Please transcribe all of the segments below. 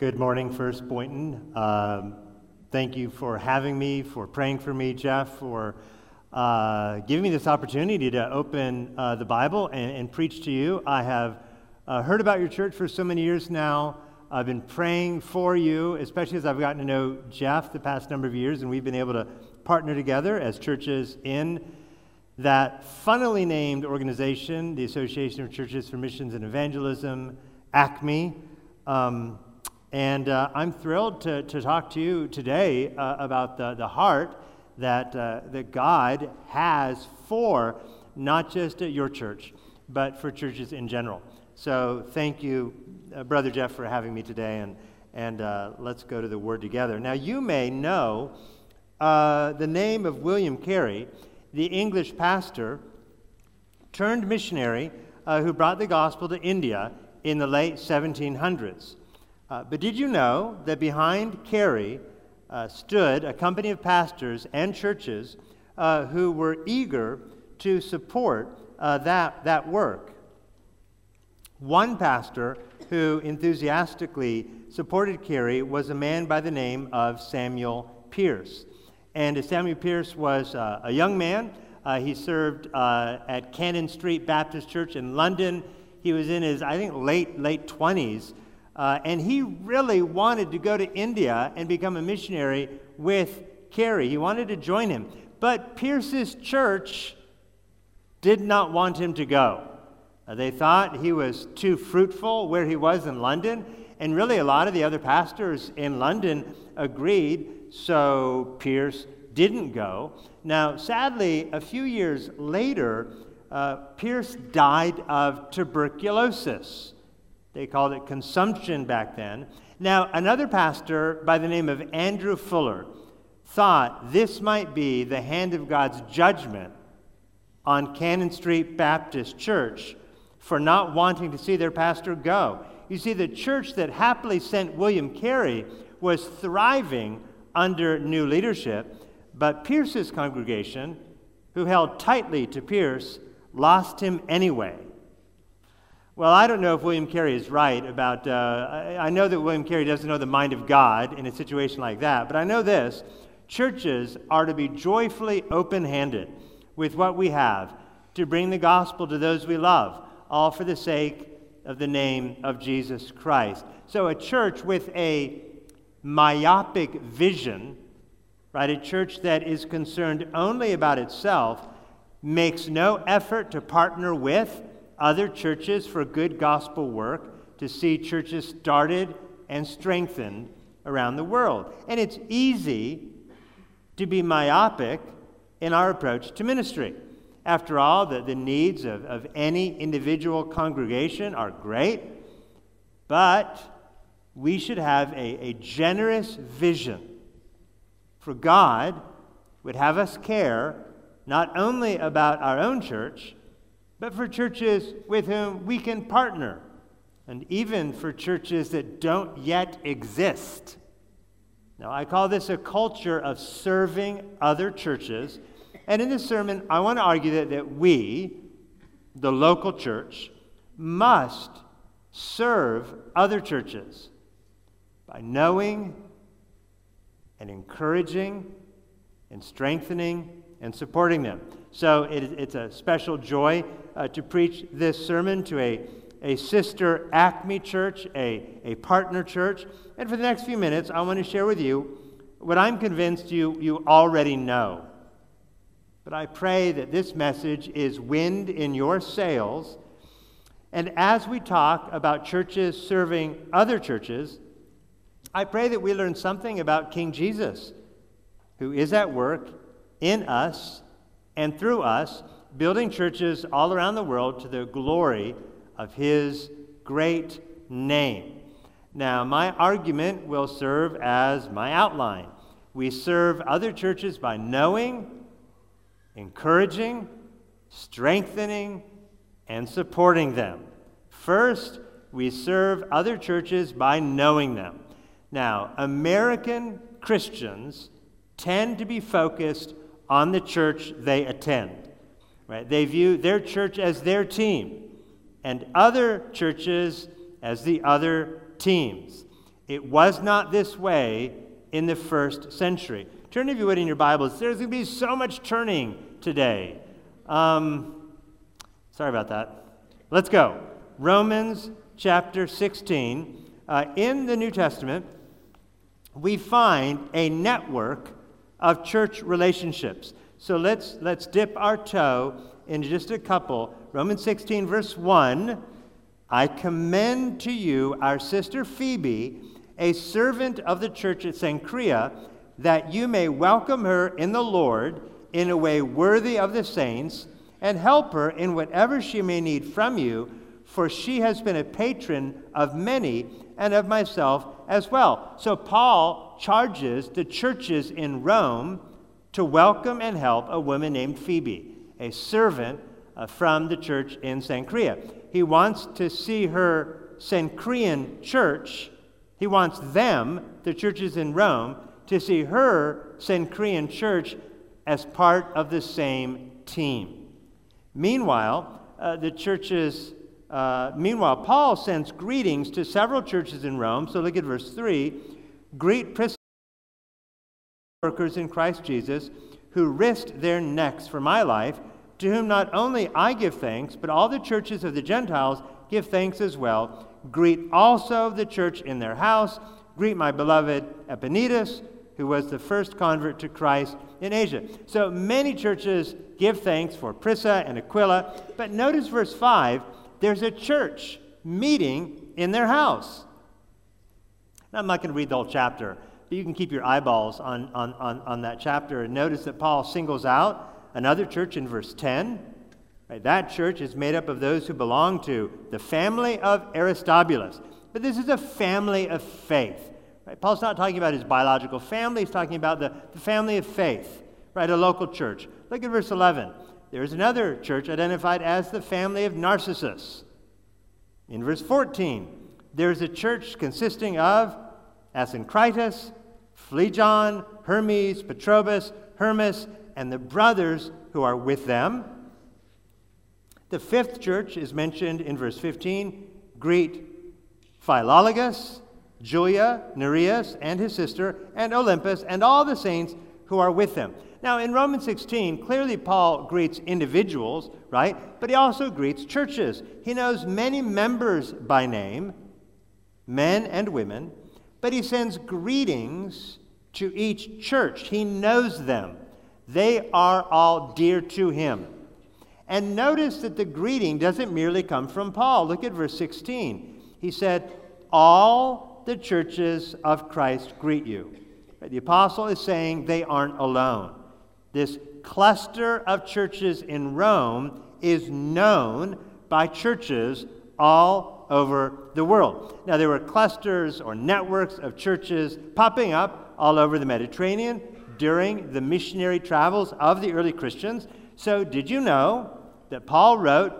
Good morning, First Boynton. Thank you for having me, for praying for me, Jeff, for giving me this opportunity to open the Bible and preach to you. I have heard about your church for so many years now. I've been praying for you, especially as I've gotten to know Jeff the past number of years, and we've been able to partner together as churches in that funnily named organization, the Association of Churches for Missions and Evangelism, ACME. And I'm thrilled to talk to you today about the heart that God has for not just your church, but for churches in general. So thank you, Brother Jeff, for having me today, and let's go to the Word together. Now, you may know the name of William Carey, the English pastor turned missionary who brought the gospel to India in the late 1700s. But did you know that behind Carey stood a company of pastors and churches who were eager to support that work? One pastor who enthusiastically supported Carey was a man by the name of Samuel Pearce. And Samuel Pearce was a young man. He served at Cannon Street Baptist Church in London. He was in his, I think, late 20s. And he really wanted to go to India and become a missionary with Carey. He wanted to join him. But Pearce's church did not want him to go. They thought he was too fruitful where he was in London. And really a lot of the other pastors in London agreed, so Pearce didn't go. Now, sadly, a few years later, Pearce died of tuberculosis. They called it consumption back then. Now, another pastor by the name of Andrew Fuller thought this might be the hand of God's judgment on Cannon Street Baptist Church for not wanting to see their pastor go. You see, the church that happily sent William Carey was thriving under new leadership, but Pearce's congregation, who held tightly to Pearce, lost him anyway. Well, I don't know if William Carey is right about, I know that William Carey doesn't know the mind of God in a situation like that, but I know this: churches are to be joyfully open-handed with what we have to bring the gospel to those we love, all for the sake of the name of Jesus Christ. So a church with a myopic vision, right, a church that is concerned only about itself, makes no effort to partner with other churches for good gospel work, to see churches started and strengthened around the world. And it's easy to be myopic in our approach to ministry. After all, the needs of any individual congregation are great, but we should have a generous vision. For God would have us care not only about our own church, but for churches with whom we can partner, and even for churches that don't yet exist. Now, I call this a culture of serving other churches, and in this sermon, I want to argue that we, the local church, must serve other churches by knowing and encouraging and strengthening and supporting them. So it's a special joy to preach this sermon to a sister ACME church, a partner church. And for the next few minutes, I want to share with you what I'm convinced you already know. But I pray that this message is wind in your sails. And as we talk about churches serving other churches, I pray that we learn something about King Jesus, who is at work in us and through us, building churches all around the world to the glory of his great name. Now, my argument will serve as my outline. We serve other churches by knowing, encouraging, strengthening, and supporting them. First, we serve other churches by knowing them. Now, American Christians tend to be focused on the church they attend. Right? They view their church as their team and other churches as the other teams. It was not this way in the first century. Turn, if you would, in your Bibles. There's going to be so much turning today. Sorry about that. Let's go. Romans chapter 16. In the New Testament, we find a network of church relationships. So let's dip our toe into just a couple. Romans 16, verse 1. I commend to you our sister Phoebe, a servant of the church at Cenchrea, that you may welcome her in the Lord in a way worthy of the saints, and help her in whatever she may need from you, for she has been a patron of many and of myself as well. So Paul charges the churches in Rome to welcome and help a woman named Phoebe, a servant from the church in Cenchrea. He wants to see her Cenchrean church, he wants them, the churches in Rome, to see her Cenchrean church as part of the same team. Meanwhile, Paul sends greetings to several churches in Rome. So look at verse 3. Greet Priscilla, workers in Christ Jesus, who risked their necks for my life, to whom not only I give thanks, but all the churches of the Gentiles give thanks as well. Greet also the church in their house. Greet my beloved Epaenetus, who was the first convert to Christ in Asia. So many churches give thanks for Prisca and Aquila, but notice verse 5, there's a church meeting in their house. Now, I'm not going to read the whole chapter, but you can keep your eyeballs on that chapter and notice that Paul singles out another church in verse 10. Right, that church is made up of those who belong to the family of Aristobulus. But this is a family of faith. Right? Paul's not talking about his biological family. He's talking about the family of faith, right? A local church. Look at verse 11. There's another church identified as the family of Narcissus. In verse 14, there's a church consisting of Asyncritus, Phlegon, Hermes, Patrobas, Hermas, and the brothers who are with them. The fifth church is mentioned in verse 15. Greet Philologus, Julia, Nereus, and his sister, and Olympus, and all the saints who are with them. Now, in Romans 16, clearly Paul greets individuals, right? But he also greets churches. He knows many members by name, men and women, but he sends greetings to each church. He knows them. They are all dear to him. And notice that the greeting doesn't merely come from Paul. Look at verse 16. He said, all the churches of Christ greet you. The apostle is saying they aren't alone. This cluster of churches in Rome is known by churches all over the world. Now, there were clusters or networks of churches popping up all over the Mediterranean during the missionary travels of the early Christians. So, did you know that Paul wrote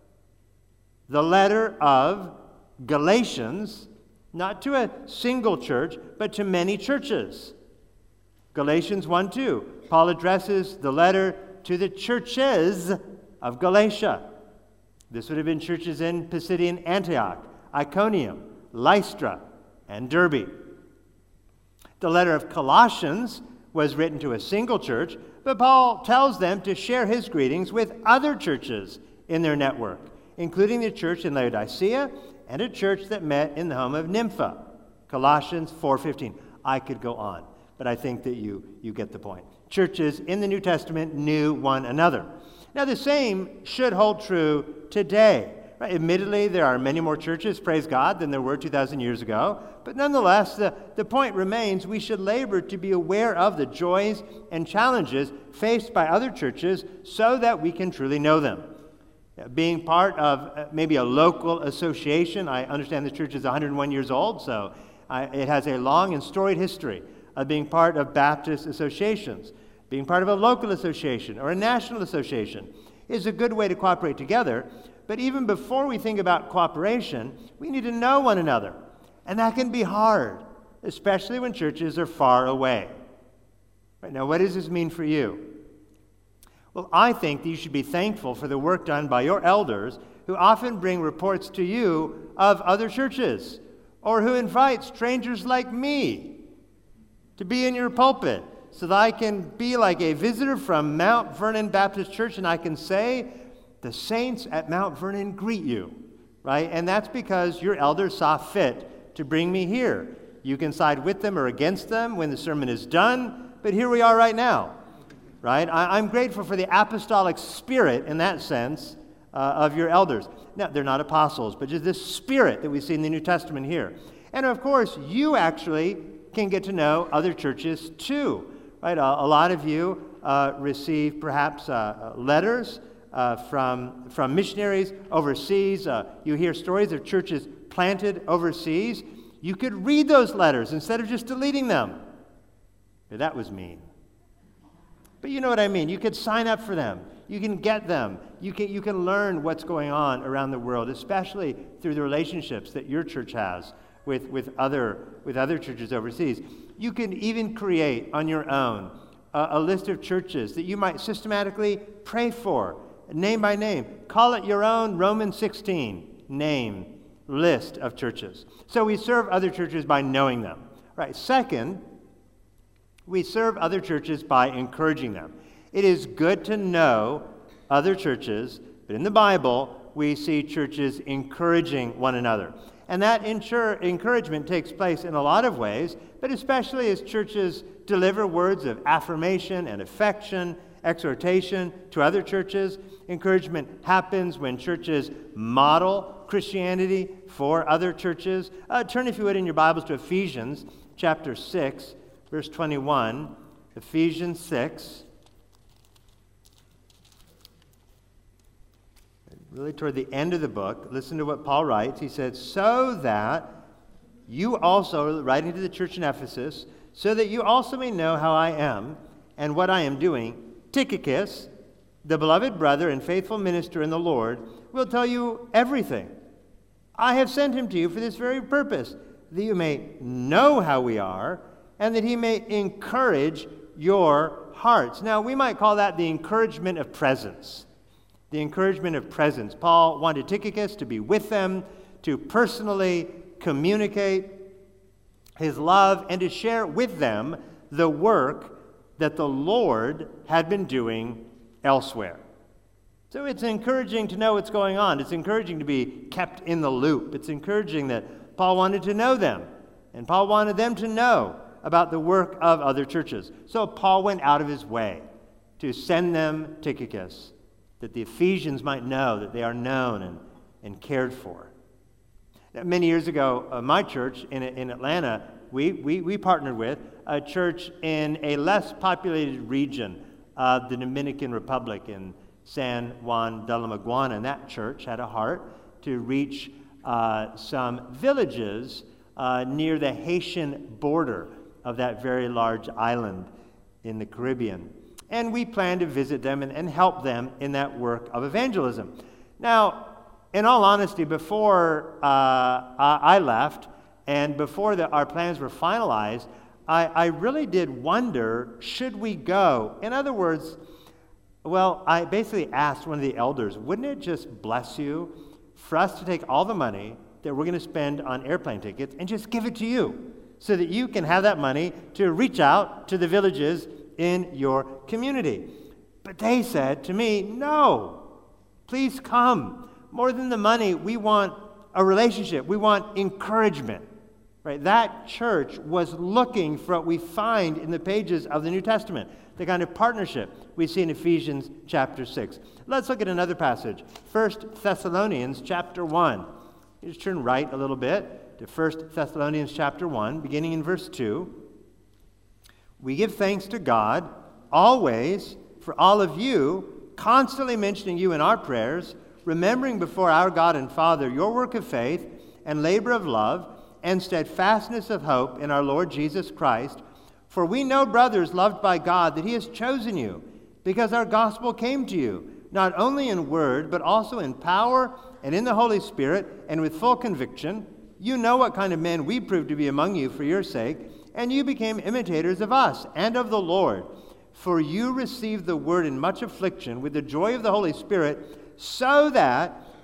the letter of Galatians, not to a single church, but to many churches? Galatians 1:2, Paul addresses the letter to the churches of Galatia. This would have been churches in Pisidian Antioch, Iconium, Lystra, and Derbe. The letter of Colossians was written to a single church, but Paul tells them to share his greetings with other churches in their network, including the church in Laodicea and a church that met in the home of Nympha. Colossians 4:15. I could go on, but I think that you get the point. Churches in the New Testament knew one another. Now, the same should hold true today. Right? Admittedly, there are many more churches, praise God, than there were 2,000 years ago. But nonetheless, the point remains we should labor to be aware of the joys and challenges faced by other churches so that we can truly know them. Being part of maybe a local association, I understand the church is 101 years old, so it has a long and storied history of being part of Baptist associations. Being part of a local association or a national association is a good way to cooperate together. But even before we think about cooperation, we need to know one another. And that can be hard, especially when churches are far away. Right, now, what does this mean for you? Well, I think that you should be thankful for the work done by your elders who often bring reports to you of other churches. or who invites strangers like me to be in your pulpit so that I can be like a visitor from Mount Vernon Baptist Church and I can say, the saints at Mount Vernon greet you, right? And that's because your elders saw fit to bring me here. You can side with them or against them when the sermon is done, but here we are right now, right? I'm grateful for the apostolic spirit in that sense of your elders. Now, they're not apostles, but just this spirit that we see in the New Testament here. And of course, you actually can get to know other churches too, right? A lot of you receive perhaps letters from missionaries overseas. You hear stories of churches planted overseas. You could read those letters instead of just deleting them. That was mean. But you know what I mean. You could sign up for them. You can get them. You can learn what's going on around the world, especially through the relationships that your church has with other churches overseas. You can even create on your own a list of churches that you might systematically pray for, name by name. Call it your own Romans 16 name list of churches. So we serve other churches by knowing them. Right. Second, we serve other churches by encouraging them. It is good to know other churches, but in the Bible, we see churches encouraging one another. And that encouragement takes place in a lot of ways, but especially as churches deliver words of affirmation and affection, exhortation to other churches. Encouragement happens when churches model Christianity for other churches. Turn, if you would, in your Bibles to Ephesians chapter 6, verse 21. Ephesians 6. Really toward the end of the book, listen to what Paul writes. He said, so that you also, writing to the church in Ephesus, so that you also may know how I am and what I am doing, Tychicus, the beloved brother and faithful minister in the Lord, will tell you everything. I have sent him to you for this very purpose, that you may know how we are, and that he may encourage your hearts. Now, we might call that the encouragement of presence. The encouragement of presence. Paul wanted Tychicus to be with them, to personally communicate his love, and to share with them the work that the Lord had been doing elsewhere. So it's encouraging to know what's going on. It's encouraging to be kept in the loop. It's encouraging that Paul wanted to know them, and Paul wanted them to know about the work of other churches. So Paul went out of his way to send them Tychicus, that the Ephesians might know that they are known and cared for. Now, many years ago, my church in Atlanta, we partnered with a church in a less populated region of the Dominican Republic in San Juan de la Maguana, and that church had a heart to reach some villages near the Haitian border of that very large island in the Caribbean. And we planned to visit them and help them in that work of evangelism. Now, in all honesty, before I left and before our plans were finalized, I really did wonder, should we go? In other words, well, I basically asked one of the elders, wouldn't it just bless you for us to take all the money that we're going to spend on airplane tickets and just give it to you so that you can have that money to reach out to the villages in your community? But they said to me, no, please come. More than the money, we want a relationship. We want encouragement. Right? That church was looking for what we find in the pages of the New Testament, the kind of partnership we see in Ephesians chapter 6. Let's look at another passage, 1 Thessalonians chapter 1. You just turn right a little bit to 1 Thessalonians chapter 1, beginning in verse 2. We give thanks to God always for all of you, constantly mentioning you in our prayers, remembering before our God and Father your work of faith and labor of love and steadfastness of hope in our Lord Jesus Christ. For we know, brothers loved by God, that he has chosen you, because our gospel came to you, not only in word, but also in power and in the Holy Spirit, and with full conviction. You know what kind of men we proved to be among you for your sake, and you became imitators of us and of the Lord. For you received the word in much affliction with the joy of the Holy Spirit, so that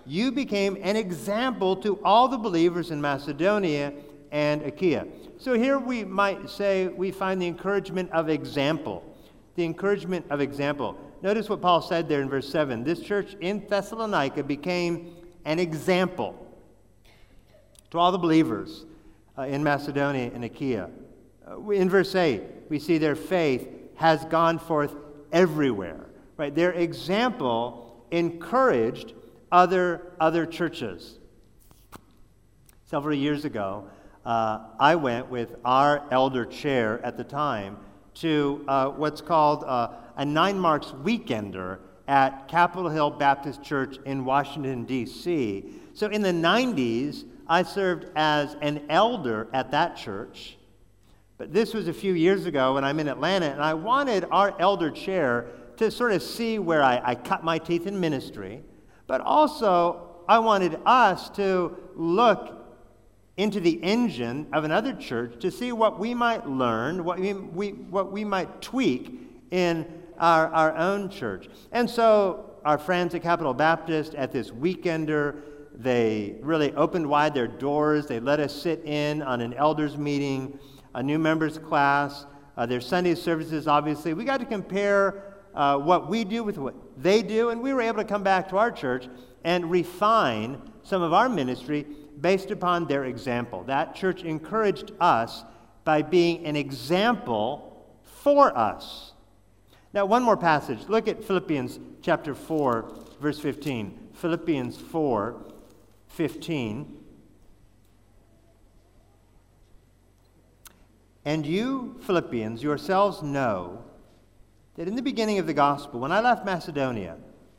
you became an example to all the believers in Macedonia and Achaia. So here we might say we find the encouragement of example. The encouragement of example. Notice what Paul said there in verse 7. This church in Thessalonica became an example to all the believers in Macedonia and Achaia. In verse 8, we see their faith has gone forth everywhere. Right? Their example encouraged other churches. Several years ago, I went with our elder chair at the time to what's called a 9 Marks Weekender at Capitol Hill Baptist Church in Washington, D.C. So in the 90s, I served as an elder at that church. But this was a few years ago when I'm in Atlanta, and I wanted our elder chair to sort of see where I cut my teeth in ministry. But also, I wanted us to look into the engine of another church to see what we might learn, what we might tweak in our own church. And so our friends at Capitol Baptist at this weekender, they really opened wide their doors. They let us sit in on an elders meeting, a new members class, their Sunday services, obviously. We got to compare what we do with what they do, and we were able to come back to our church and refine some of our ministry based upon their example. That church encouraged us by being an example for us. Now, one more passage. Look at Philippians chapter 4, verse 15. Philippians 4, 15. And you, Philippians, yourselves know that in the beginning of the gospel, when I left Macedonia,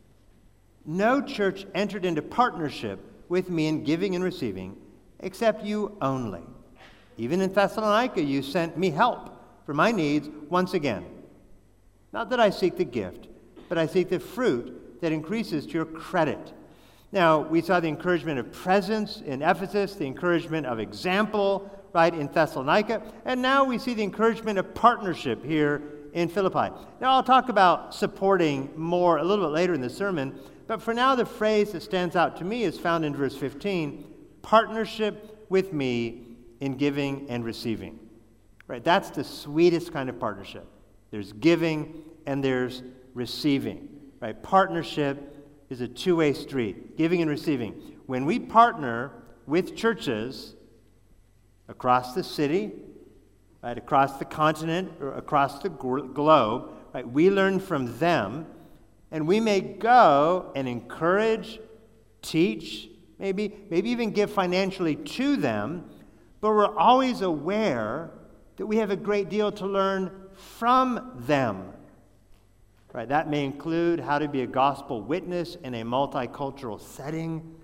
no church entered into partnership with me in giving and receiving, except you only. Even in Thessalonica, you sent me help for my needs once again. Not that I seek the gift, but I seek the fruit that increases to your credit. Now, we saw the encouragement of presence in Ephesus, the encouragement of example, right, in Thessalonica, and now we see the encouragement of partnership here in Philippi. Now, I'll talk about supporting more a little bit later in the sermon, but for now, the phrase that stands out to me is found in verse 15, partnership with me in giving and receiving. Right? That's the sweetest kind of partnership. There's giving and there's receiving. Right? Partnership is a two-way street, giving and receiving. When we partner with churches across the city, right, across the continent, or across the globe, right, we learn from them, and we may go and encourage, teach, maybe even give financially to them, but we're always aware that we have a great deal to learn from them. Right? That may include how to be a gospel witness in a multicultural setting,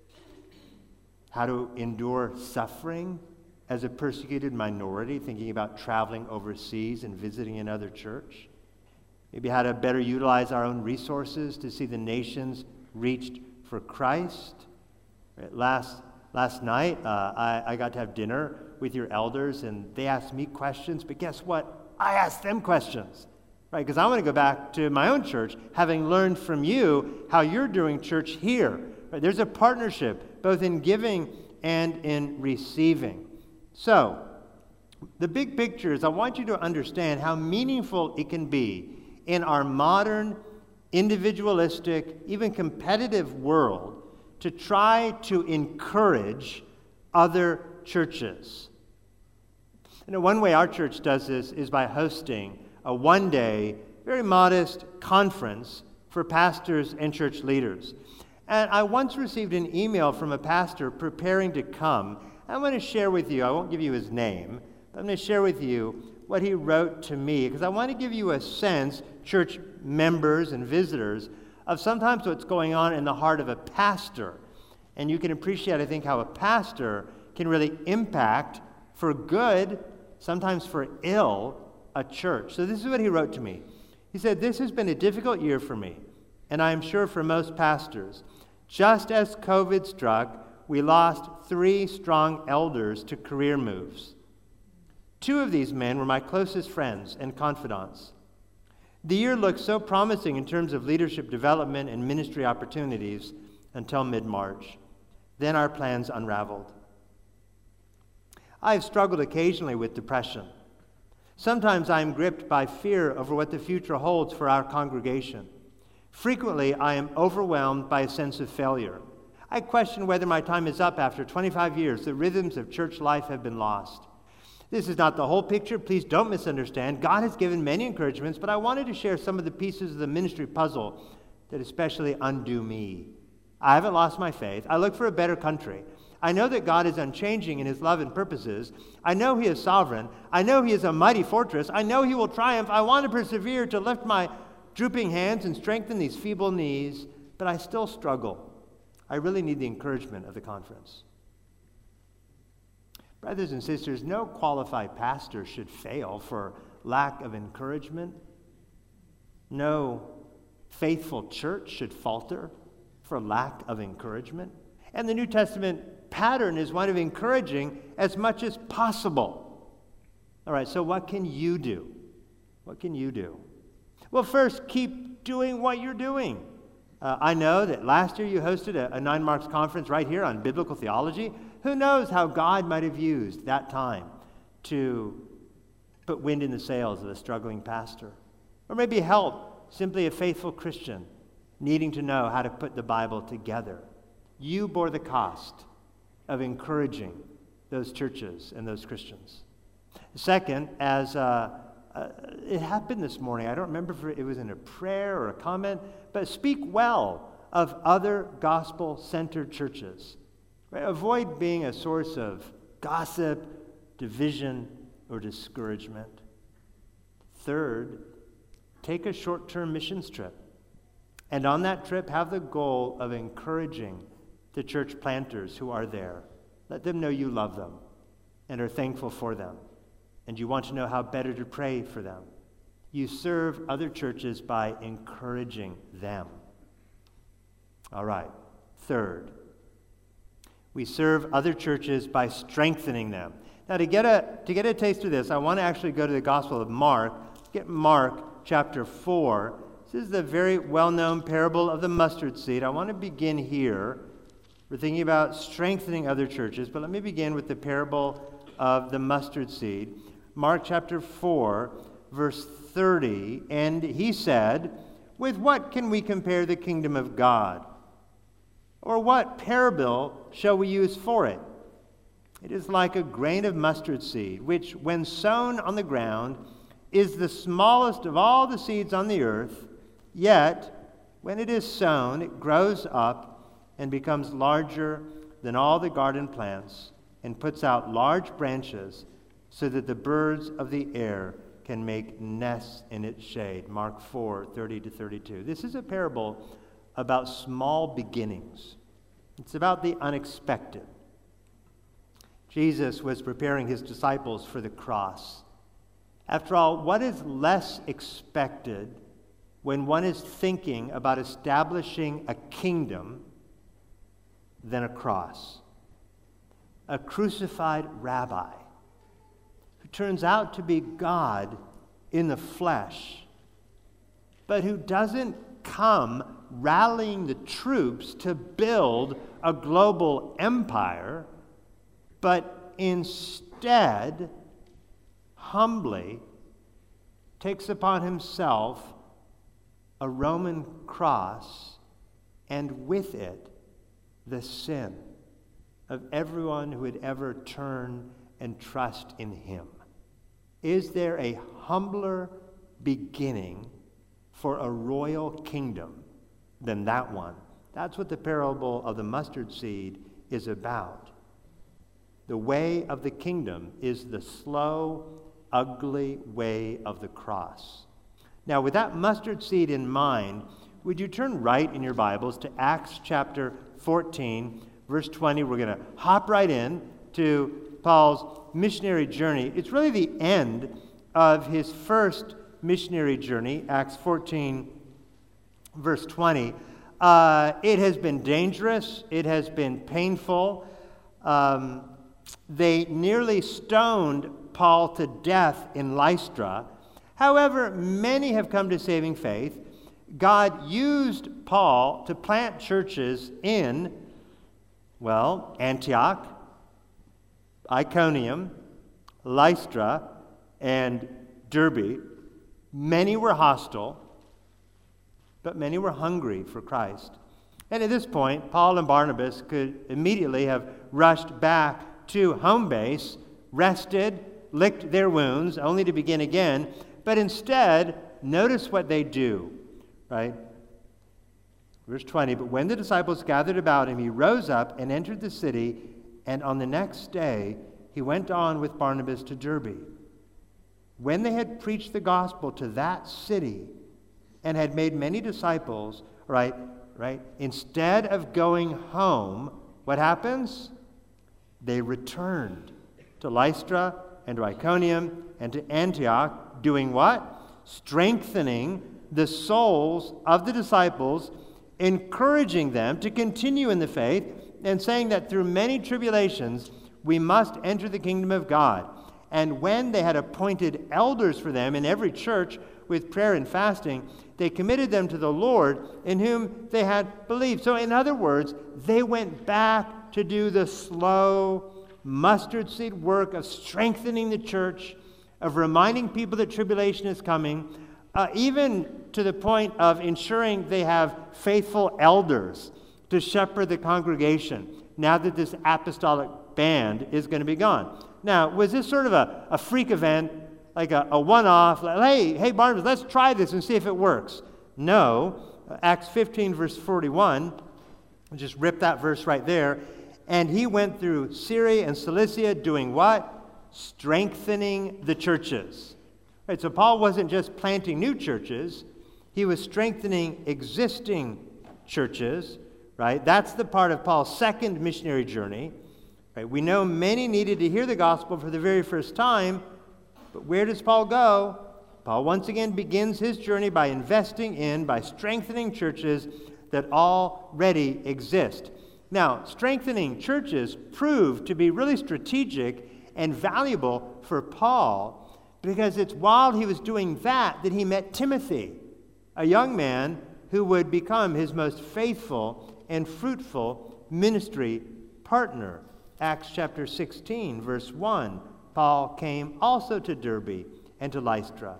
how to endure suffering as a persecuted minority, thinking about traveling overseas and visiting another church. Maybe how to better utilize our own resources to see the nations reached for Christ. Right? Last night, I got to have dinner with your elders, and they asked me questions, but guess what? I asked them questions, right? Because I want to go back to my own church, having learned from you how you're doing church here. Right? There's a partnership, both in giving and in receiving. So, the big picture is I want you to understand how meaningful it can be in our modern, individualistic, even competitive world to try to encourage other churches. And one way our church does this is by hosting a one-day, very modest conference for pastors and church leaders. And I once received an email from a pastor preparing to come. I'm going to share with you, I won't give you his name, but I'm going to share with you what he wrote to me, because I want to give you a sense, church members and visitors, of sometimes what's going on in the heart of a pastor. And you can appreciate, I think, how a pastor can really impact for good, sometimes for ill, a church. So this is what he wrote to me. He said, "This has been a difficult year for me, and I am sure for most pastors. Just as COVID struck, we lost 3 strong elders to career moves. 2 of these men were my closest friends and confidants. The year looked so promising in terms of leadership development and ministry opportunities until mid-March. Then our plans unraveled. I've struggled occasionally with depression. Sometimes I am gripped by fear over what the future holds for our congregation. Frequently, I am overwhelmed by a sense of failure. I question whether my time is up after 25 years. The rhythms of church life have been lost. This is not the whole picture. Please don't misunderstand. God has given many encouragements, but I wanted to share some of the pieces of the ministry puzzle that especially undo me. I haven't lost my faith. I look for a better country. I know that God is unchanging in his love and purposes. I know he is sovereign. I know he is a mighty fortress. I know he will triumph. I want to persevere, to lift my drooping hands and strengthen these feeble knees, but I still struggle. I really need the encouragement of the conference. Brothers and sisters, no qualified pastor should fail for lack of encouragement. No faithful church should falter for lack of encouragement. And the New Testament pattern is one of encouraging as much as possible. All right, so what can you do? What can you do? Well, first, keep doing what you're doing. I know that last year you hosted a 9 Marks conference right here on biblical theology. Who knows how God might have used that time to put wind in the sails of a struggling pastor. Or maybe help simply a faithful Christian needing to know how to put the Bible together. You bore the cost of encouraging those churches and those Christians. Second, as it happened this morning, I don't remember if it was in a prayer or a comment, but speak well of other gospel-centered churches. Right? Avoid being a source of gossip, division, or discouragement. Third, take a short-term missions trip. And on that trip, have the goal of encouraging the church planters who are there. Let them know you love them and are thankful for them, and you want to know how better to pray for them. You serve other churches by encouraging them. All right. Third, we serve other churches by strengthening them. Now, to get a taste of this, I want to actually go to the Gospel of Mark. Get Mark chapter 4. This is the very well-known parable of the mustard seed. I want to begin here. We're thinking about strengthening other churches, but let me begin with the parable of the mustard seed. Mark chapter 4, verse 30, and he said, "With what can we compare the kingdom of God? Or what parable shall we use for it? It is like a grain of mustard seed, which, when sown on the ground, is the smallest of all the seeds on the earth. Yet, when it is sown, it grows up and becomes larger than all the garden plants and puts out large branches so that the birds of the air can make nests in its shade." Mark 4, 30-32. This is a parable about small beginnings. It's about the unexpected. Jesus was preparing his disciples for the cross. After all, what is less expected when one is thinking about establishing a kingdom than a cross? A crucified rabbi who turns out to be God in the flesh, but who doesn't come rallying the troops to build a global empire, but instead humbly takes upon himself a Roman cross, and with it the sin of everyone who would ever turn and trust in him. Is there a humbler beginning for a royal kingdom than that one? That's what the parable of the mustard seed is about. The way of the kingdom is the slow, ugly way of the cross. Now, with that mustard seed in mind, would you turn right in your Bibles to Acts chapter 14, verse 20. We're going to hop right in to Paul's missionary journey. It's really the end of his first missionary journey, Acts 14, verse 20. It has been dangerous. It has been painful. They nearly stoned Paul to death in Lystra. However, many have come to saving faith. God used Paul to plant churches in, well, Antioch, Iconium, Lystra, and Derbe. Many were hostile, but many were hungry for Christ. And at this point, Paul and Barnabas could immediately have rushed back to home base, rested, licked their wounds, only to begin again. But instead, notice what they do, right? Verse 20, but when the disciples gathered about him, he rose up and entered the city, and on the next day he went on with Barnabas to Derbe. When they had preached the gospel to that city and had made many disciples, right, instead of going home, what happens? They returned to Lystra and to Iconium and to Antioch, doing what? Strengthening the souls of the disciples, encouraging them to continue in the faith, and saying that through many tribulations we must enter the kingdom of God. And when they had appointed elders for them in every church with prayer and fasting, they committed them to the Lord in whom they had believed. So in other words, they went back to do the slow mustard seed work of strengthening the church, of reminding people that tribulation is coming, even to the point of ensuring they have faithful elders to shepherd the congregation now that this apostolic band is going to be gone. Now, was this sort of a freak event, like a one-off, like, hey, Barnabas, let's try this and see if it works? No. Acts 15, verse 41, just rip that verse right there. And he went through Syria and Cilicia doing what? Strengthening the churches. Right, so Paul wasn't just planting new churches, he was strengthening existing churches, right? That's the part of Paul's second missionary journey. Right? We know many needed to hear the gospel for the very first time, but where does Paul go? Paul once again begins his journey by investing in, by strengthening churches that already exist. Now, strengthening churches proved to be really strategic and valuable for Paul, because it's while he was doing that he met Timothy, a young man who would become his most faithful and fruitful ministry partner. Acts chapter 16, verse 1, Paul came also to Derbe and to Lystra.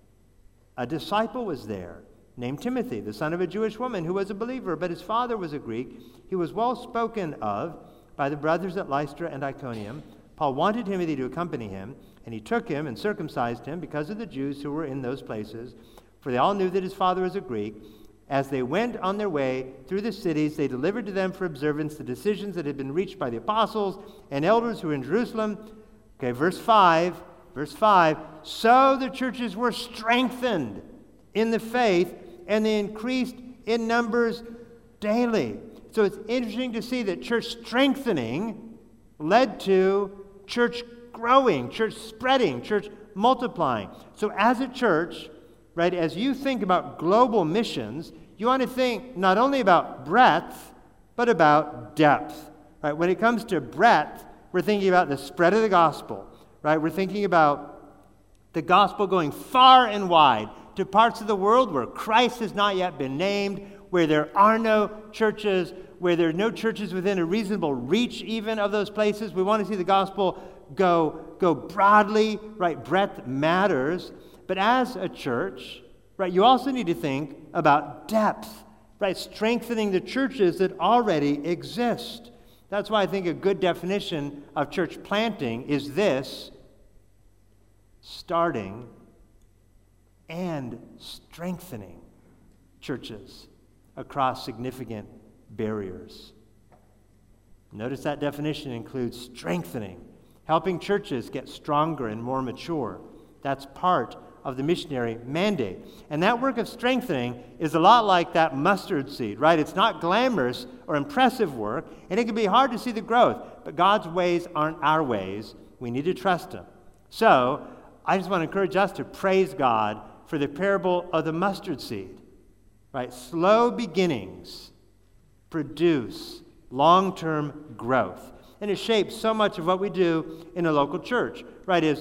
A disciple was there named Timothy, the son of a Jewish woman who was a believer, but his father was a Greek. He was well spoken of by the brothers at Lystra and Iconium. Paul wanted Timothy to accompany him, and he took him and circumcised him because of the Jews who were in those places, for they all knew that his father was a Greek. As they went on their way through the cities, they delivered to them for observance the decisions that had been reached by the apostles and elders who were in Jerusalem. Okay, verse 5. So the churches were strengthened in the faith, and they increased in numbers daily. So it's interesting to see that church strengthening led to church growing, church spreading, church multiplying. So as a church, right, as you think about global missions, you want to think not only about breadth, but about depth. Right? When it comes to breadth, we're thinking about the spread of the gospel. Right? We're thinking about the gospel going far and wide to parts of the world where Christ has not yet been named, where there are no churches, where there are no churches within a reasonable reach even of those places. We want to see the gospel go broadly, right? Breadth matters. But as a church, right, you also need to think about depth, right? Strengthening the churches that already exist. That's why I think a good definition of church planting is this: starting and strengthening churches across significant barriers. Notice that definition includes strengthening, helping churches get stronger and more mature. That's part of the missionary mandate. And that work of strengthening is a lot like that mustard seed, right? It's not glamorous or impressive work, and it can be hard to see the growth, but God's ways aren't our ways. We need to trust Him. So, I just want to encourage us to praise God for the parable of the mustard seed, right? Slow beginnings produce long-term growth. And it shapes so much of what we do in a local church, right? As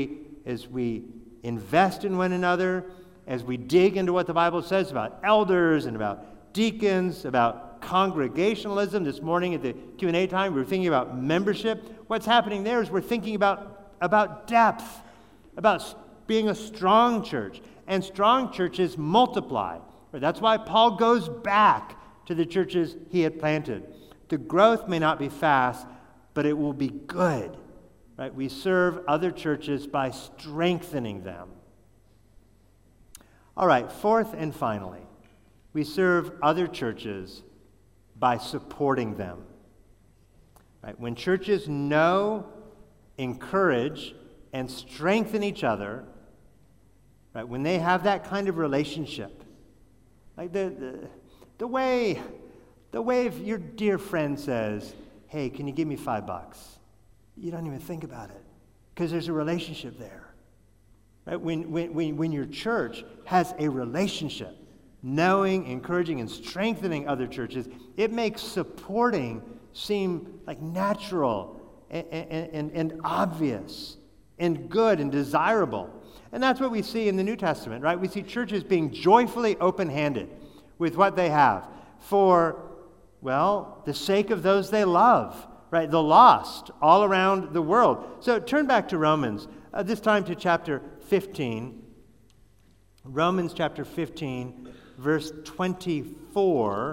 we invest in one another, as we dig into what the Bible says about elders and about deacons, about congregationalism. This morning at the Q&A time, we were thinking about membership. What's happening there is we're thinking about depth, about being a strong church. And strong churches multiply. That's why Paul goes back to the churches he had planted. The growth may not be fast, but it will be good. Right? We serve other churches by strengthening them. All right, fourth and finally, we serve other churches by supporting them. Right? When churches know, encourage, and strengthen each other, right? When they have that kind of relationship, like the way if your dear friend says, "Hey, can you give me $5?" You don't even think about it because there's a relationship there. Right? When your church has a relationship, knowing, encouraging, and strengthening other churches, it makes supporting seem like natural and obvious and good and desirable. And that's what we see in the New Testament, right? We see churches being joyfully open-handed with what they have for, well, the sake of those they love, right? The lost all around the world. So turn back to Romans, this time to chapter 15. Romans chapter 15, verse 24.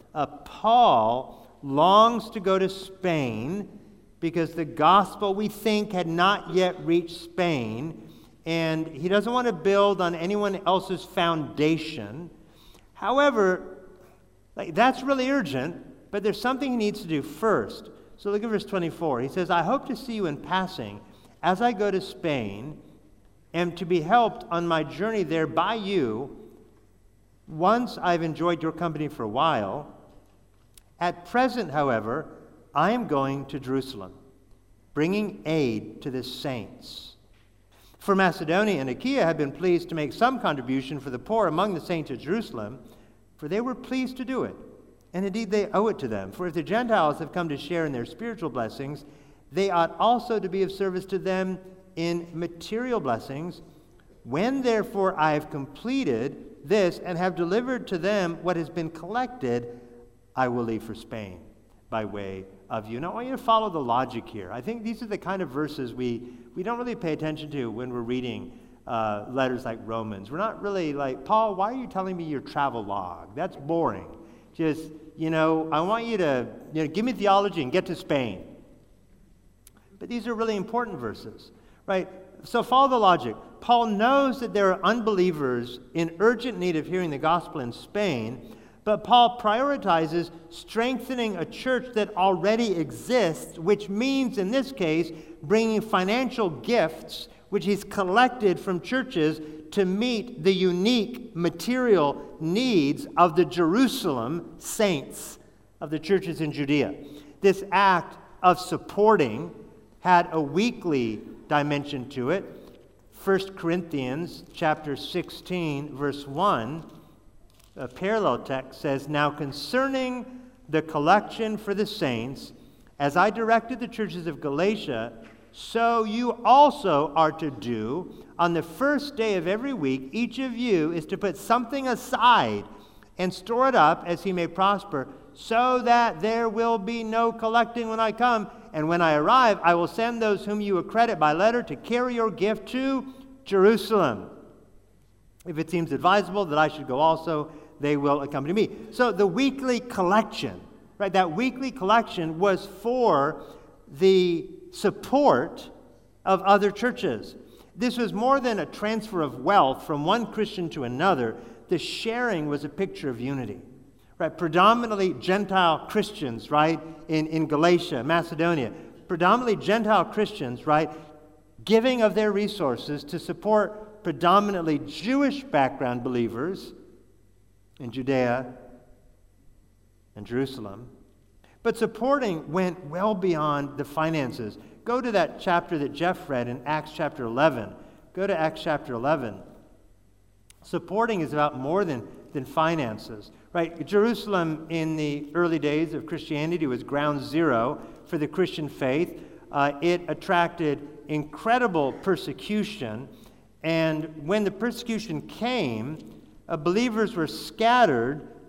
Paul longs to go to Spain because the gospel, we think, had not yet reached Spain, and he doesn't want to build on anyone else's foundation. However, that's really urgent, but there's something he needs to do first. So look at verse 24. He says, "I hope to see you in passing as I go to Spain, and to be helped on my journey there by you. Once I've enjoyed your company for a while. At present, however, I am going to Jerusalem, bringing aid to the saints. For Macedonia and Achaia have been pleased to make some contribution for the poor among the saints of Jerusalem, for they were pleased to do it. And indeed they owe it to them. For if the Gentiles have come to share in their spiritual blessings, they ought also to be of service to them in material blessings. When therefore I have completed this and have delivered to them what has been collected, I will leave for Spain by way of you." Now I want you to follow the logic here. I think these are the kind of verses we don't really pay attention to when we're reading letters like Romans. We're not really like, "Paul, why are you telling me your travel log? That's boring. Just, I want you to give me theology and get to Spain." But these are really important verses, right? So follow the logic. Paul knows that there are unbelievers in urgent need of hearing the gospel in Spain, but Paul prioritizes strengthening a church that already exists, which means, in this case, bringing financial gifts, which he's collected from churches, to meet the unique material needs of the Jerusalem saints, of the churches in Judea. This act of supporting had a weekly dimension to it. 1 Corinthians chapter 16, verse 1, a parallel text says, "Now concerning the collection for the saints, as I directed the churches of Galatia, so you also are to do. On the first day of every week, each of you is to put something aside and store it up as he may prosper, so that there will be no collecting when I come. And when I arrive, I will send those whom you accredit by letter to carry your gift to Jerusalem. If it seems advisable that I should go also, they will accompany me." So the weekly collection, right, that weekly collection was for the support of other churches. This was more than a transfer of wealth from one Christian to another. The sharing was a picture of unity. Right, predominantly Gentile Christians, right, in Galatia, Macedonia. Predominantly Gentile Christians, right, giving of their resources to support predominantly Jewish background believers in Judea and Jerusalem. But supporting went well beyond the finances. Go to that chapter that Jeff read in Acts chapter 11. Go to Acts chapter 11. Supporting is about more than finances. Right? Jerusalem in the early days of Christianity was ground zero for the Christian faith. It attracted incredible persecution, and when the persecution came, believers were scattered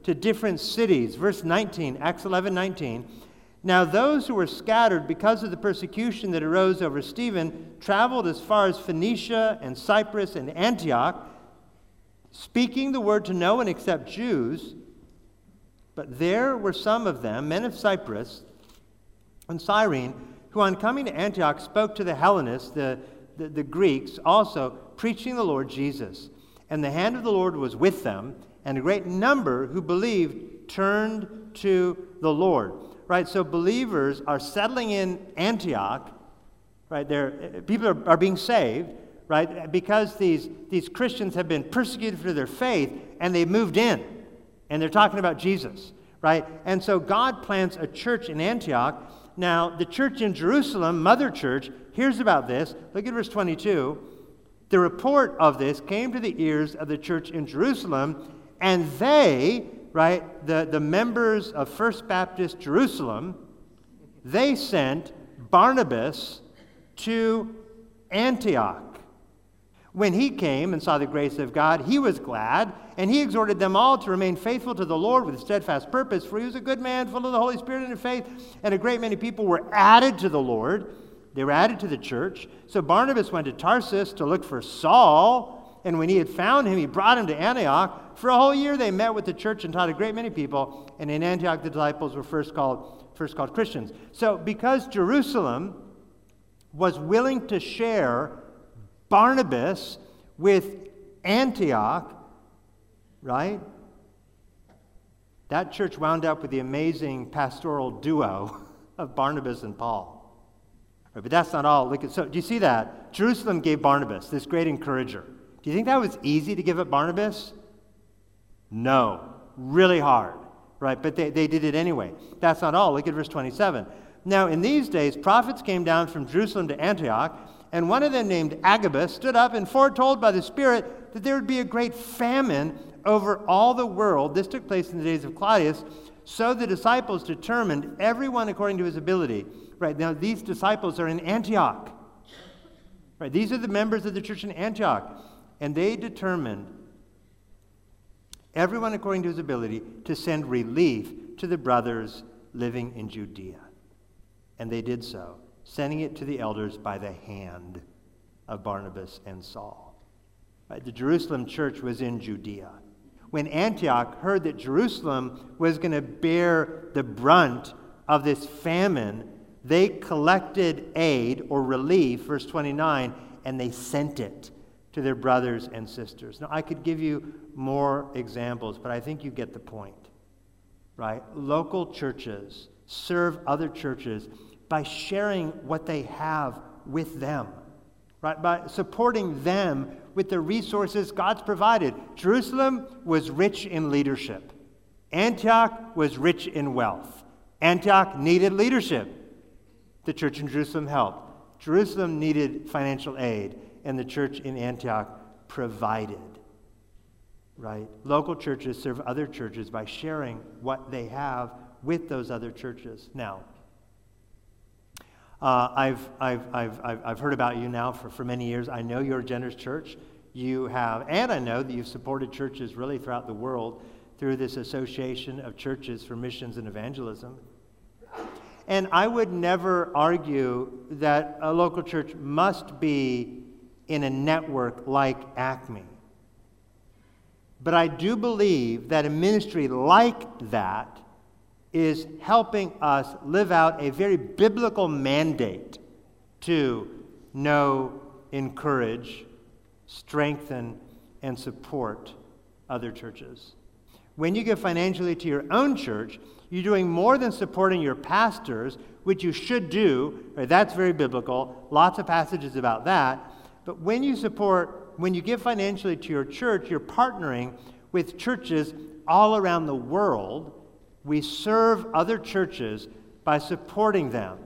to different cities. Verse 19, Acts 11:19. Now those who were scattered because of the persecution that arose over Stephen traveled as far as Phoenicia and Cyprus and Antioch, speaking the word to no one except Jews. But there were some of them, men of Cyprus and Cyrene, who on coming to Antioch spoke to the Hellenists, the Greeks, also preaching the Lord Jesus. And the hand of the Lord was with them, and a great number who believed turned to the Lord. Right, so believers are settling in Antioch, right? People are being saved, right? Because these Christians have been persecuted for their faith, and they've moved in, and they're talking about Jesus, right? And so God plants a church in Antioch. Now, the church in Jerusalem, Mother Church, hears about this. Look at verse 22. The report of this came to the ears of the church in Jerusalem, and they, right, the members of First Baptist Jerusalem, they sent Barnabas to Antioch. When he came and saw the grace of God, he was glad, and he exhorted them all to remain faithful to the Lord with steadfast purpose, for he was a good man, full of the Holy Spirit and of faith, and a great many people were added to the Lord. They were added to the church. So Barnabas went to Tarsus to look for Saul, and when he had found him, he brought him to Antioch. For a whole year they met with the church and taught a great many people, and in Antioch the disciples were first called Christians. So because Jerusalem was willing to share Barnabas with Antioch, right? That church wound up with the amazing pastoral duo of Barnabas and Paul. Right, but that's not all. So do you see that? Jerusalem gave Barnabas, this great encourager. Do you think that was easy to give up Barnabas? No. Really hard. Right? But they did it anyway. That's not all. Look at verse 27. Now in these days, prophets came down from Jerusalem to Antioch, and one of them named Agabus stood up and foretold by the Spirit that there would be a great famine over all the world. This took place in the days of Claudius. So the disciples determined, everyone according to his ability. Right, now these disciples are in Antioch. Right, these are the members of the church in Antioch. And they determined, everyone according to his ability, to send relief to the brothers living in Judea. And they did so, sending it to the elders by the hand of Barnabas and Saul. Right, the Jerusalem church was in Judea. When Antioch heard that Jerusalem was going to bear the brunt of this famine, they collected aid or relief, verse 29, and they sent it to their brothers and sisters. Now, I could give you more examples, but I think you get the point, right? Local churches serve other churches by sharing what they have with them, right? By supporting them with the resources God's provided. Jerusalem was rich in leadership. Antioch was rich in wealth. Antioch needed leadership. The church in Jerusalem helped. Jerusalem needed financial aid, and the church in Antioch provided. Right? Local churches serve other churches by sharing what they have with those other churches. Now, I've heard about you now for many years. I know you're a generous church. You have, and I know that you've supported churches really throughout the world through this Association of Churches for Missions and Evangelism. And I would never argue that a local church must be in a network like Acme. But I do believe that a ministry like that is helping us live out a very biblical mandate to know, encourage, strengthen, and support other churches. When you give financially to your own church, you're doing more than supporting your pastors, which you should do. Right? That's very biblical. Lots of passages about that. But when you give financially to your church, you're partnering with churches all around the world. We serve other churches by supporting them.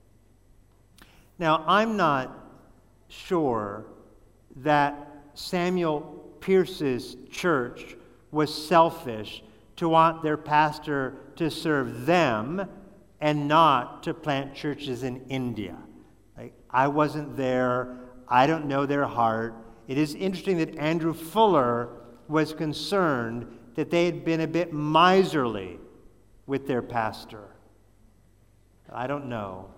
Now, I'm not sure that Samuel Pierce's church was selfish to want their pastor to serve them and not to plant churches in India. Like, I wasn't there. I don't know their heart. It is interesting that Andrew Fuller was concerned that they had been a bit miserly with their pastor. I don't know.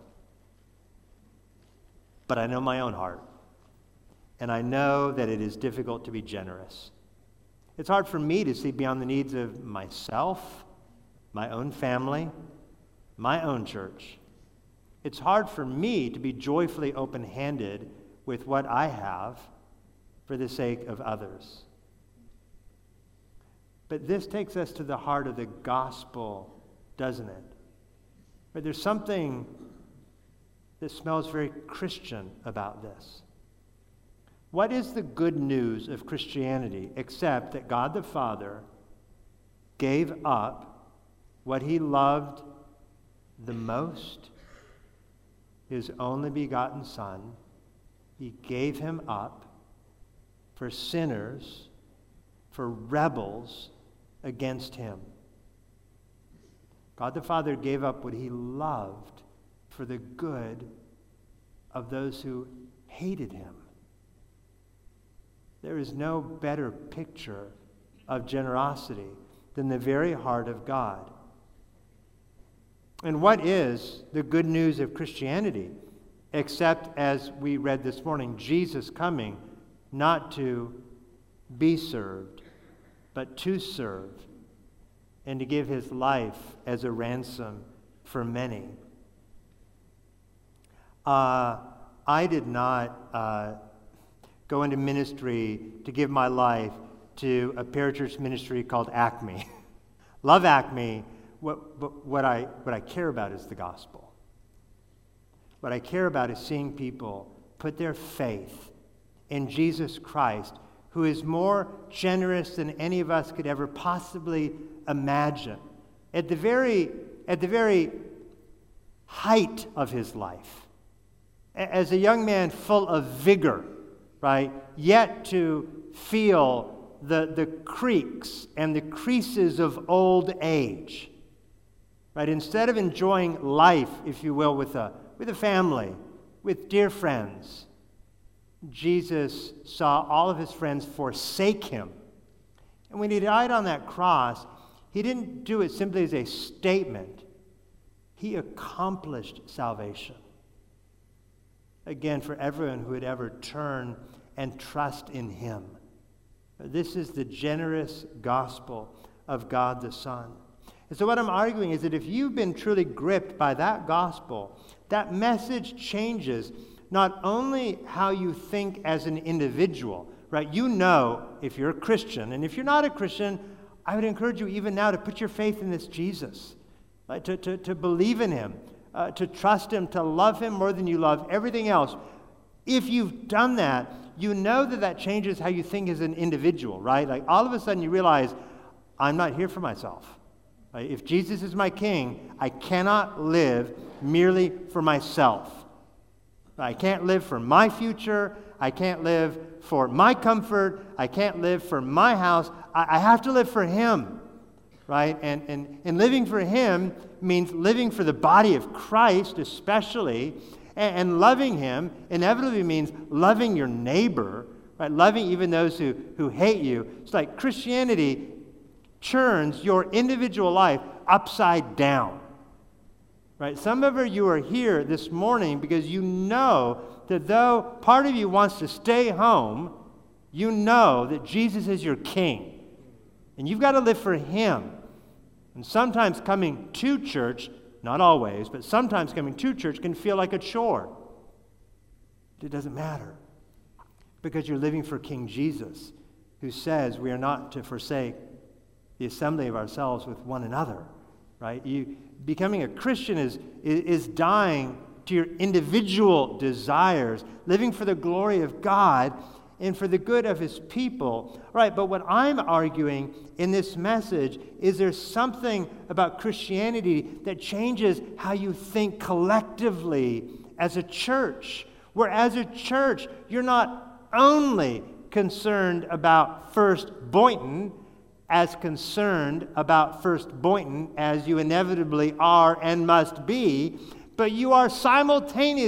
But I know my own heart. And I know that it is difficult to be generous. It's hard for me to see beyond the needs of myself, my own family, my own church. It's hard for me to be joyfully open-handed with what I have for the sake of others. But this takes us to the heart of the gospel, doesn't it? But there's something that smells very Christian about this. What is the good news of Christianity except that God the Father gave up what he loved the most, his only begotten Son? He gave him up for sinners, for rebels against him. God the Father gave up what he loved for the good of those who hated him. There is no better picture of generosity than the very heart of God. And what is the good news of Christianity, except, as we read this morning, Jesus coming not to be served, but to serve, and to give his life as a ransom for many. I did not go into ministry to give my life to a parachurch ministry called Acme. Love Acme. What I care about is the gospel. What I care about is seeing people put their faith in Jesus Christ, who is more generous than any of us could ever possibly imagine. At the very height of his life, as a young man full of vigor, right, yet to feel the creaks and the creases of old age, right? Instead of enjoying life, if you will, with a family, with dear friends, Jesus saw all of his friends forsake him. And when he died on that cross, he didn't do it simply as a statement. He accomplished salvation. Again, for everyone who would ever turn and trust in him. This is the generous gospel of God the Son. And so what I'm arguing is that if you've been truly gripped by that gospel, that message changes not only how you think as an individual, right? You know if you're a Christian, and if you're not a Christian, I would encourage you even now to put your faith in this Jesus, right? To believe in him, to trust him, to love him more than you love everything else. If you've done that, you know that changes how you think as an individual, right? Like all of a sudden you realize, I'm not here for myself. Right? If Jesus is my king, I cannot live merely for myself. I can't live for my future. I can't live for my comfort. I can't live for my house. I have to live for him, right? And living for him means living for the body of Christ especially, and loving him inevitably means loving your neighbor, right? Loving even those who hate you. It's like Christianity turns your individual life upside down. Right? Some of you are here this morning because you know that though part of you wants to stay home, you know that Jesus is your king. And you've got to live for him. And sometimes coming to church, not always, but sometimes coming to church can feel like a chore. It doesn't matter. Because you're living for King Jesus, who says we are not to forsake the assembly of ourselves with one another. Right? Becoming a Christian is dying to your individual desires, living for the glory of God and for the good of his people. Right, but what I'm arguing in this message is there's something about Christianity that changes how you think collectively as a church. Where as a church, you're not only concerned about First Boynton, as concerned about First Boynton as you inevitably are and must be, but you are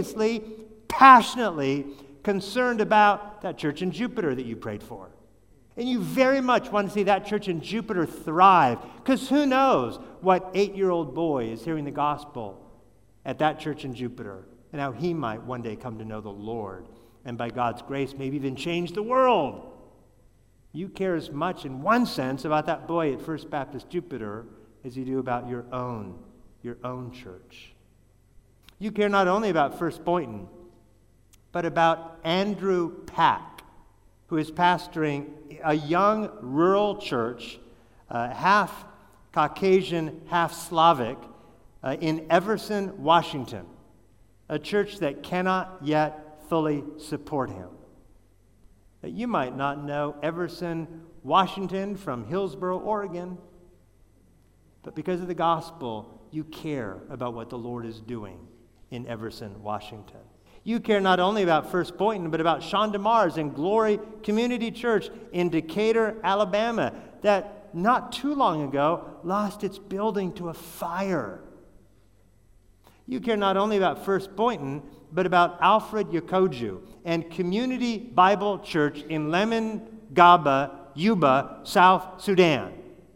simultaneously, passionately concerned about that church in Jupiter that you prayed for. And you very much want to see that church in Jupiter thrive, because who knows what 8-year-old boy is hearing the gospel at that church in Jupiter, and how he might one day come to know the Lord, and by God's grace maybe even change the world. You care as much in one sense about that boy at First Baptist Jupiter as you do about your own church. You care not only about First Boynton, but about Andrew Pack, who is pastoring a young rural church, half Caucasian, half Slavic, in Everson, Washington, a church that cannot yet fully support him. You might not know Everson, Washington from Hillsboro, Oregon, but because of the gospel, you care about what the Lord is doing in Everson, Washington. You care not only about First Boynton, but about Sean DeMars and Glory Community Church in Decatur, Alabama, that not too long ago lost its building to a fire. You care not only about First Boynton, but about Alfred Yakoju and Community Bible Church in Lemon Gaba, Yuba, South Sudan.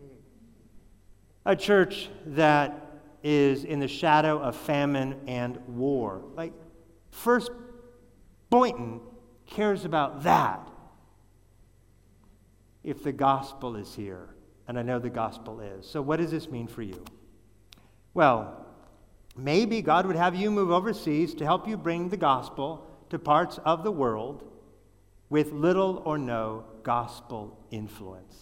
A church that is in the shadow of famine and war. Like, First Boynton cares about that. If the gospel is here, and I know the gospel is. So what does this mean for you? Well, maybe God would have you move overseas to help you bring the gospel to parts of the world with little or no gospel influence.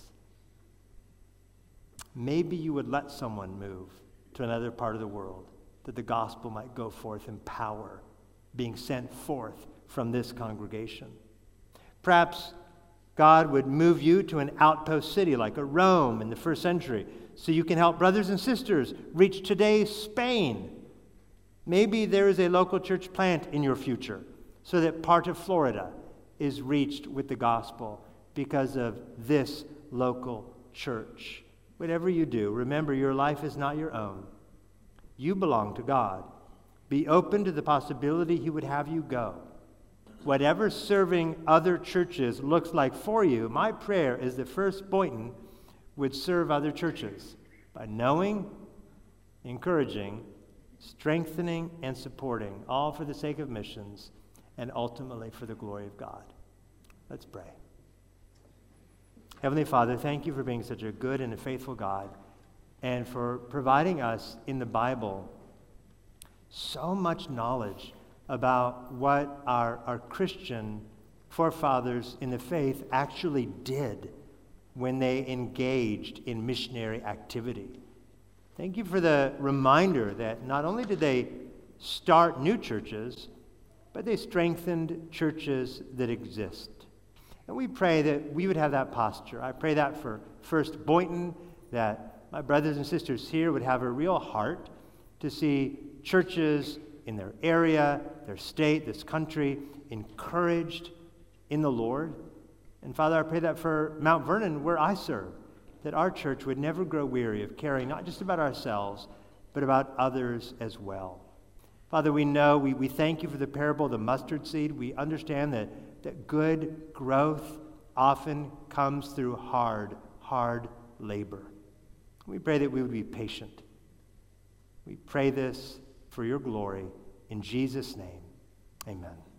Maybe you would let someone move to another part of the world that the gospel might go forth in power, being sent forth from this congregation. Perhaps God would move you to an outpost city like a Rome in the first century so you can help brothers and sisters reach today's Spain. Maybe there is a local church plant in your future so that part of Florida is reached with the gospel because of this local church. Whatever you do, remember your life is not your own. You belong to God. Be open to the possibility He would have you go. Whatever serving other churches looks like for you, my prayer is that First Boynton would serve other churches by knowing, encouraging, strengthening, and supporting, all for the sake of missions and ultimately for the glory of God. Let's pray. Heavenly Father, thank you for being such a good and a faithful God and for providing us in the Bible so much knowledge about what our Christian forefathers in the faith actually did when they engaged in missionary activity. Thank you for the reminder that not only did they start new churches, but they strengthened churches that exist. And we pray that we would have that posture. I pray that for First Boynton, that my brothers and sisters here would have a real heart to see churches in their area, their state, this country, encouraged in the Lord. And Father, I pray that for Mount Vernon, where I serve, that our church would never grow weary of caring not just about ourselves, but about others as well. Father, we know, we thank you for the parable of the mustard seed. We understand that good growth often comes through hard labor. We pray that we would be patient. We pray this for your glory. In Jesus' name, amen.